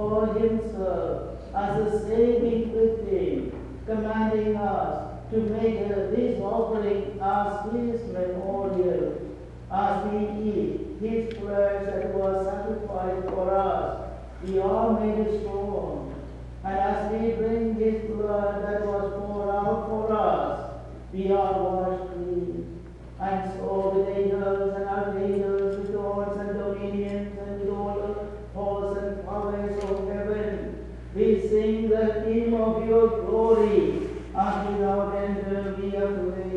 for himself as a saving victim, commanding us to make this offering as his memorial. As we eat his flesh that was sacrificed for us, we are made strong. And as we drink his blood that was poured out for us, we are washed clean. And so with angels and archangels, with lords and dominions, and with all the hosts and powers of heaven, we sing the hymn of your glory, and without end we acclaim.